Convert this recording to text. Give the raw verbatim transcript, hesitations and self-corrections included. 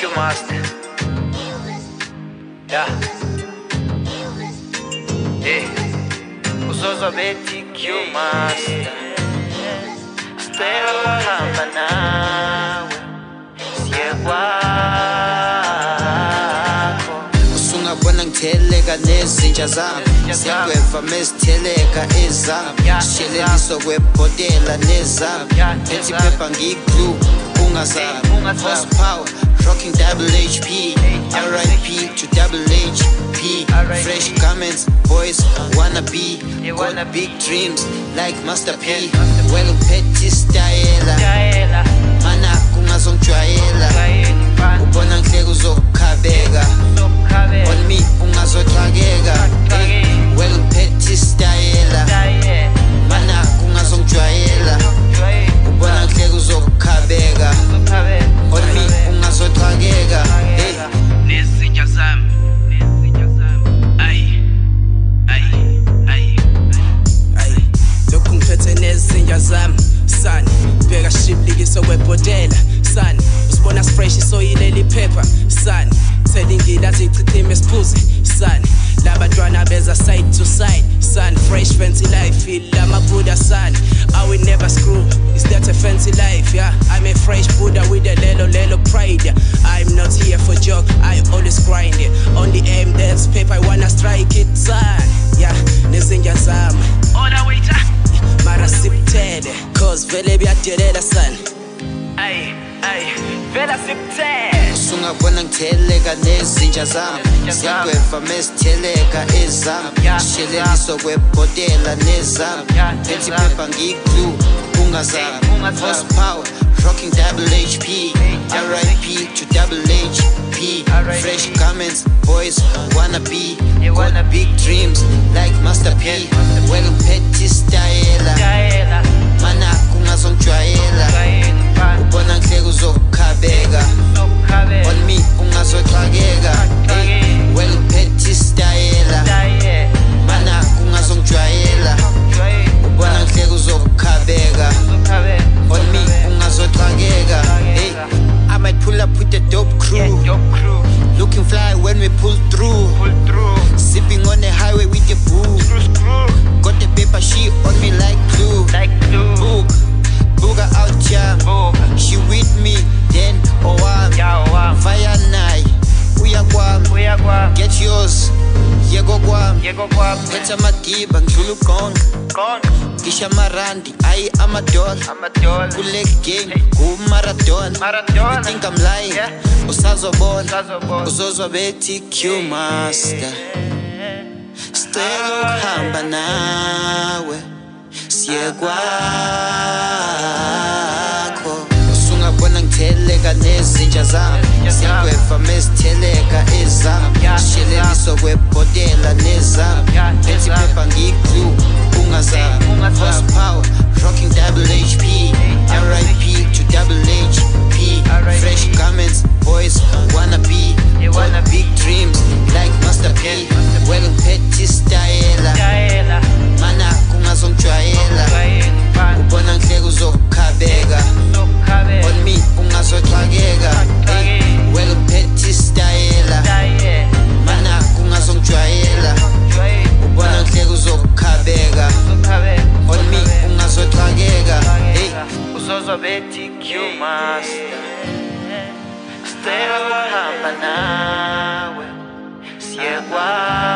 you master. Yeah. Hey. Uzozo beti Q master. Sicela ukuhamba nawe siye kwakho. Usungabona ngitheleka nezinja zami, siyagweva mesitheleka ezami, sisheleliswa kwebhotela nezami, phethi phepha ngiyi-glue ungazami. Horsepower, rocking double H P, R I P to double H P. Fresh garments, boys wanna be, got big dreams like Master P. Well petty style, mana kungazongijwayela, ubona ngihleka uzokukhabeka, on me ungazothakeka. Well petty style, mana kungazongijwayela, ubona ngihleka uzokukhabeka, on me ungazothakeka. Nezinja zami, nezinja zami, ay, ay, ay, ay. Lokhu ngiphethe nezinja zami, sani bheka shiblikiswa kwebhotela, sani usibona sifresh isoyileli phepha, sani selingila zichithime siphuze, sani labantwana beza side to side, son, fresh fancy life, feel lama Buddha, son, I will never screw, is that a fancy life, yeah, I'm a fresh Buddha with a lelo lelo pride, yeah. I'm not here for joke, I always grind it, on the aim that's paper, I wanna strike it, son, yeah, nezinja zami, all the way to mara siptele, cause vele biyadelela, son, ay, ay, vela siptele. Usungabona ngitheleka nezinja zami, siyagweva mesitheleka ezami, sisheleliswa kwebhotela nezami, phethi phepha ngiyi-glue ungazami. Horsepower, rocking double H P, R I P to double H P. Fresh garments, boys wanna be, got big dreams like Master P. Well petty style, mana kungazongijwayela, ubona ngihleka uzokukhabeka, on me ungazothakeka. Well petty style, mana kungazongijwayela, ubona ngihleka uzokukhabeka, on me ungazothakeka. I might pull up with the dope crew, looking fly when we pull through, sipping on the highway with the boo, got the paper, she on me like glue. Book, booga out jam, she with me, then oh I'm fire night, uya kwam, get yours, yego kwam, phetha madiba ngidlula ugonga, ngisha marandi, ayi amadol, kule game, kumarathon, you think I'm lying, usazobona, uzozwa bethi Q master, sicela ukuhamba nawe siye kwakho. Usungabona ngitheleka nezinja zami, siyagweva mesitheleka ezami, sisheleliswa kwebhotela nezami, phethi phepha ngiyi-glue ungazami. Horsepower, rocking double H P, R I P to double H P. Fresh garments, boys wanna be, got big dreams like Master P. Well petty style, mana kungazongijwayela, ubona ngihleka uzokukhabeka, on me ungazothakeka. Well petty style, mana kungazongijwayela, ubona ngihleka uzokukhabeka, on me ungazothakeka. Uzozo beti Q master, sicela ukuhamba nawe siye kwakho.